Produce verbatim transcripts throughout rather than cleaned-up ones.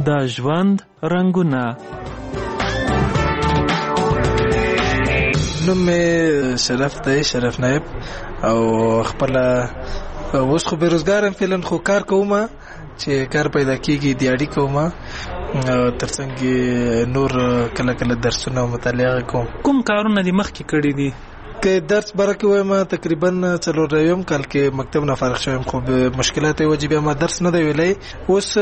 د ژوند رنګونه. نوم مې شرف دی، شرف نایب، او خپل اوس خو بیروزګارم فعلا، خو کار کوم چې کار پیدا کیږي دیاړي کوم، ترڅنګ نور کله کله درسونه مطالعه کوم. کوم کارونه دې مخکې کړي دي؟ که درس برکه وایم تقریبا څلور نویم کال کې مکتب نه فارغ شوم، خو مشکلات وجې بیا ما درس نه دی ویلی. اوس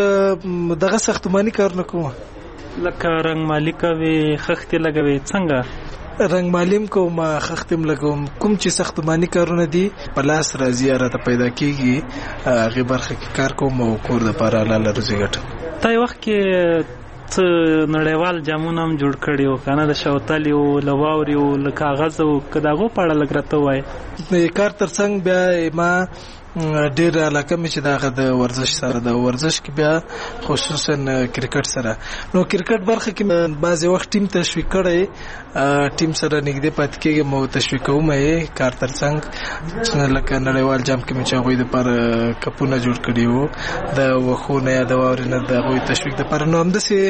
دغه ساختماني کارونه کوم، لکه رنګ مالي کوي، خښتې لګوي. څنګه؟ رنګ مالیم کوم، خښتم لګوم. کوم چې ساختماني کارونه دي په لاس راځي راته پیدا کیږي، هغه برخه کې کار کوم او کور د پاره لاله روزي ګټم. تا یو وخت کې څه نړیوال جامونه هم جوړ کړي وو کنه، د شوتلې او له واورې او له کاغذ او که د هغو په اړه لږ راته ووایې. د کار ترڅنګ بیا ما ډېر علاقه مې چې د هغه د ورزش سره، د ورزش کې بیا خصوصا کرکټ سره. نو کرکټ برخه کې بعضې وخت ټیم تشویق کړی، ټیم سره نږدې پاتې کېږم او تشویق کوم یې کار ترڅنګ. لکه نړیوال جام کې مې چې هغوی دپاره کپونه جوړ کړي وو د وښو نه یا د واورې نه، د هغوی تشویق دپاره. نو همداسې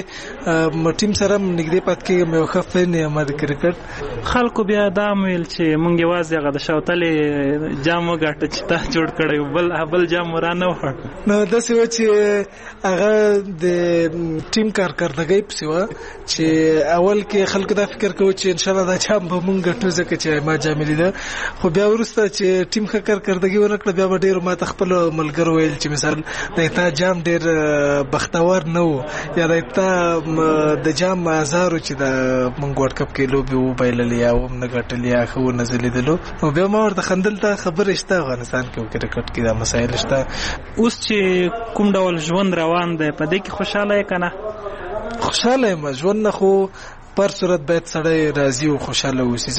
ټیم سره هم نږدې پاتې کېږم، یو ښه فین یم د کرکټ. خلکو بیا دا هم ویل چې مونږ یوازې هغه د شوتلې جام وګاټه چې تا جوړ کړی بل بل جام ورانه وخوړ. نو داسې وه چې هغه د ټیم کارکردګۍ پسې وه چې اول کې خلکو دا فکر کوي چې انشاءالله دا جام به مونږ ګټو ځکه چې ما جامې لیده. خو بیا وروسته چې ټیم ښه کارکردګي ونه کړه، بیا به ډېرو ما ته خپلو ملګرو ویل چې مثال د تا جام ډېر بختور نه و، یا د تا د جام آزارو چې د مونږ ورلډ کپ کې لوبې وبایللې یا هم نه ګټلې یا ښه ونه ځلېدلو. نو بیا ما ورته خندل، ته خبرې شته افغانستان کې کرکټ کې دا مسایل شته. اوس چې کوم ډول ژوند روان دی په دې کې خوشحاله یې که نه؟ خوشحاله یم. ژوند نه خو پر صورت باید سړی راضي او خوشحاله اوسي،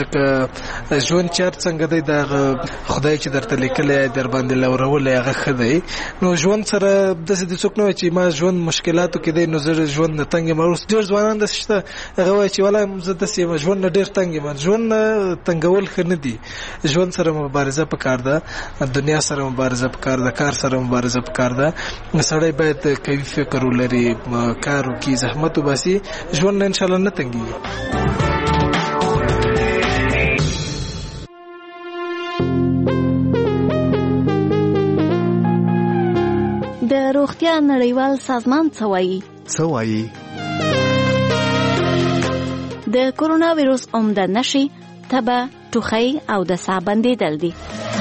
ځکه ژوند چې هر څنګه دی د خدای چې درته لیکلی در باندې لورولی هغه ښه دی. نو ژوند سره داسې د څوک نه وایي چې ما ژوند مشکلاتو کې دی نو زه ژوند نه تنګ یم. اوس ډېر ځوانان داسې شته هغه وایي چې والله زه داسې یم، ژوند نه ډېر تنګ یم. ژوند نه تنګول ښه نه دي، ژوند سره مبارزه پکار ده، دنیا سره مبارزه پکار ده، کار سره مبارزه پکار ده. سړی باید قوي فکر ولري، کار وکړي، زحمت وباسي، ژوند نه انشاءالله نه تنګېږي. د روغتیا نړیوال سازمان څه وایي؟ څه وایي؟ د کرونا ویروس عمده نښې تبه، ټوخی او د ساه بندېدل دي.